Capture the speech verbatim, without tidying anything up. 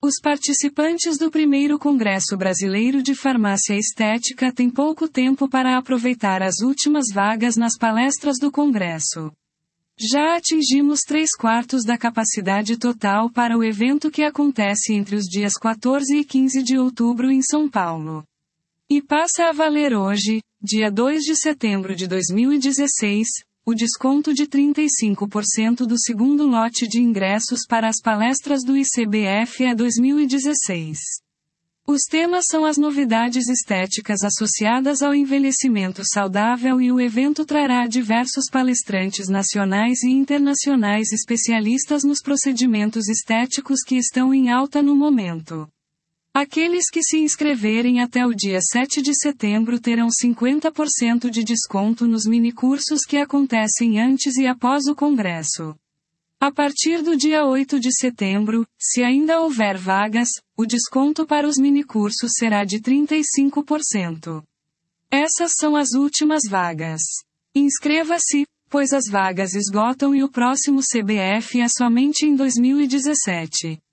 Os participantes do primeiro Congresso Brasileiro de Farmácia Estética têm pouco tempo para aproveitar as últimas vagas nas palestras do Congresso. Já atingimos três quartos da capacidade total para o evento que acontece entre os dias quatorze e quinze de outubro em São Paulo. E passa a valer hoje, dia dois de setembro de dois mil e dezesseis, o desconto de trinta e cinco por cento do segundo lote de ingressos para as palestras do I C B F E dois mil e dezesseis. Os temas são as novidades estéticas associadas ao envelhecimento saudável e o evento trará diversos palestrantes nacionais e internacionais especialistas nos procedimentos estéticos que estão em alta no momento. Aqueles que se inscreverem até o dia sete de setembro terão cinquenta por cento de desconto nos minicursos que acontecem antes e após o congresso. A partir do dia oito de setembro, se ainda houver vagas, o desconto para os minicursos será de trinta e cinco por cento. Essas são as últimas vagas. Inscreva-se, pois as vagas esgotam e o próximo C B F é somente em dois mil e dezessete.